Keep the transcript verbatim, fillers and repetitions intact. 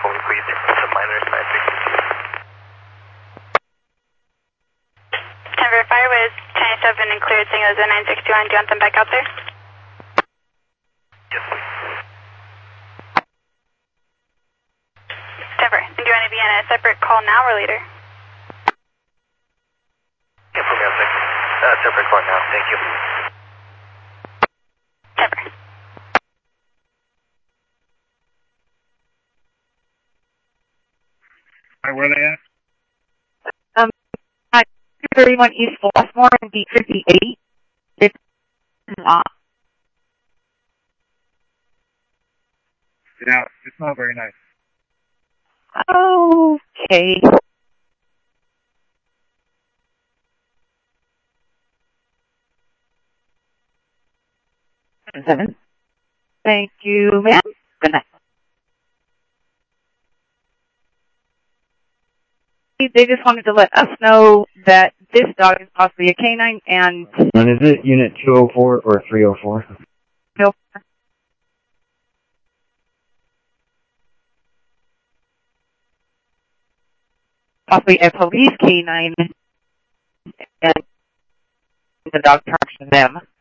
phone, please. It's a minor nine sixty-two. Denver Fire was twenty-seven and cleared signals at nine sixty-one. Do you want them back out there? Yes. Denver, do you want to be on a separate call now or later? Yeah, put me on second. Uh, separate call now. Thank you. Denver. Alright, where are they at? Um, at two thirty-one East Flossmoor and B fifty-eight. It's not. Yeah, it's not very nice. Okay. Seven. Thank you, ma'am. Good night. They just wanted to let us know that this dog is possibly a canine and... And is it Unit two oh four or three oh four? No. Possibly a police canine and the dog tracks them.